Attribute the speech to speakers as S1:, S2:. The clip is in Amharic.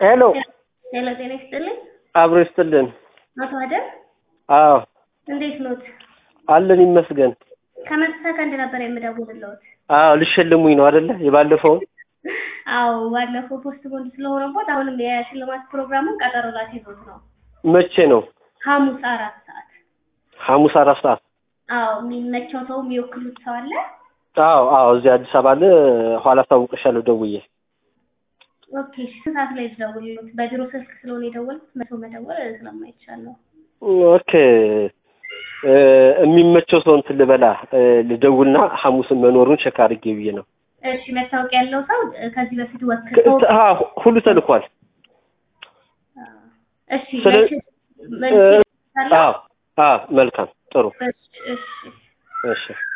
S1: ሄሎ
S2: ሄሎ ጤና ይስጥልኝ።
S1: አብሮ ይስጥልን።
S2: አቶ አደም
S1: አዎ
S2: እንዴት ኖት?
S1: አለን ይመስገን።
S2: ከመንፈሳ ከእንድ ነበር የምደውልልዎት።
S1: አዎ ልሸልሙኝ ነው አይደለ? የባለፈው
S2: አዎ ባለፈው ፖስት ቦንድ ስለሆነበት አሁንም የሽልማት ፕሮግራሙን ቀጠሮ ላስይዞት ነው።
S1: መቼ ነው?
S2: ሐሙስ 4 ሰዓት።
S1: ሐሙስ 4 ሰዓት።
S2: አዎ የሚመቸው ሰው የሚወክሉት ሰው አለ?
S1: አዎ እዚህ አዲስ አበባ አለ። ኋላ ታውቀሻለሁ ደውዬ።
S2: ኦኬ ሰዓት ላይ ደውልልዎት። በቢሮ ስልክ ስለሆነ የደወልኩት መደወል ስለማይቻል ነው።
S1: ኦኬ የሚመቸው ሰው እንትን ልበላ ልደውልና ሐሙስን መኖሩን ቼክ አድርጌ ብዬ ነው።
S2: እሺ መታወቂያ ያለው ሰው ከዚህ በፊት ወክለው
S1: ሁሉ ተልኳል።
S2: እሺ መልካም ጥሩ
S1: እሺ